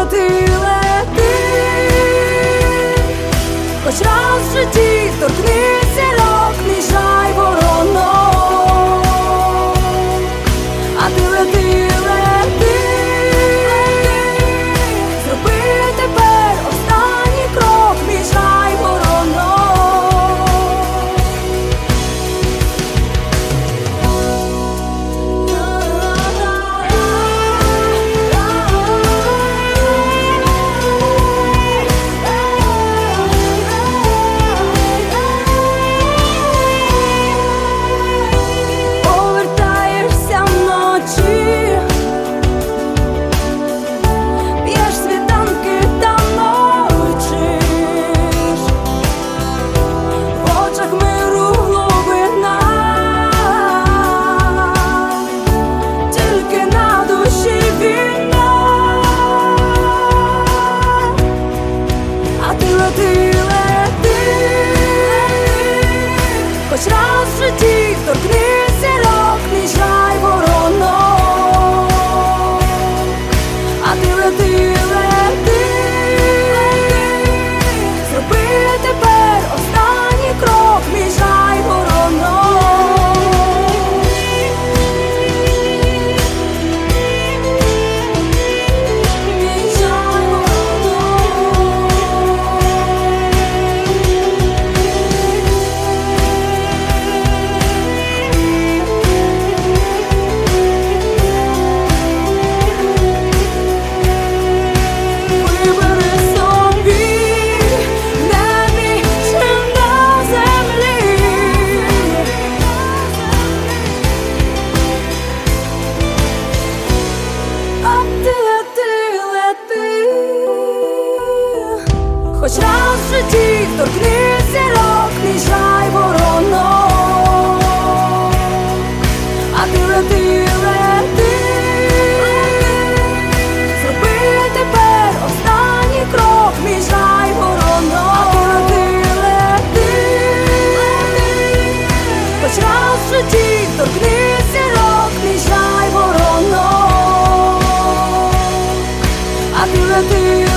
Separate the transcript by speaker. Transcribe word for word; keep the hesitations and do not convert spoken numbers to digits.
Speaker 1: лети, лети, хоч раз в житті торкнись зірок, міжай воронок. А ти лети, лети, зроби тепер останній крок, міжай воронок. Повертаєшся вночі, п'єш світанки та мовчиш, в очах миру глибина, тільки на душі війна. А ти лети, лети, хоч раз в житті торкнись зірок, міжай воронок. А ти лети, лети, зроби тепер останній крок, міжай воронок. Міжай Вибери собі в небі чи на землі. А ти лети, лети, хоч раз в житті торкнись зірок, міжай воронок. А ти лети, лети, зроби тепер останній крок, міжай воронок. А ти лети, лети, хоч раз в житті торкнись зірок, міжай воронок. А ти лети,